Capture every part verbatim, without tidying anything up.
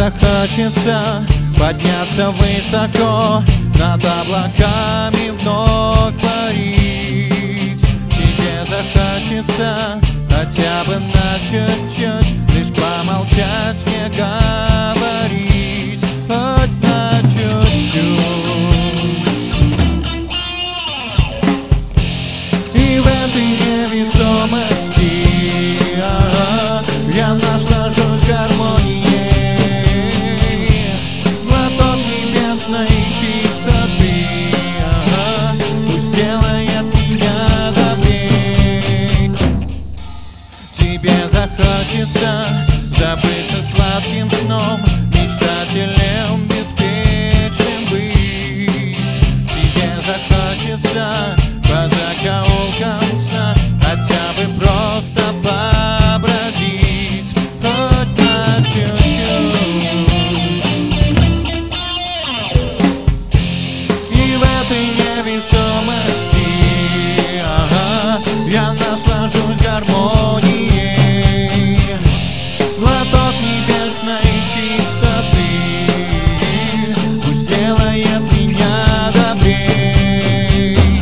захочется подняться высоко, над облаками вновь парить. Тебе захочется хотя бы на чуть-чуть, лишь помолчать, не говорить, хоть на чуть-чуть. И в этой невесомости ага, я наслажусь гармонией, глоток небесной чистоты, ага, пусть делает меня добрей. Тебе захочется забыться сладким сном, мечтателем беспечным быть. Тебе захочется по закоулкам сна хотя бы просто побродить, хоть на чуть-чуть. И в этой невесомости ага, я наслажусь гармонией, глоток небесной чистоты, пусть делает меня добрей.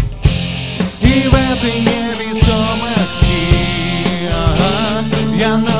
И в этой невесомости ага, я на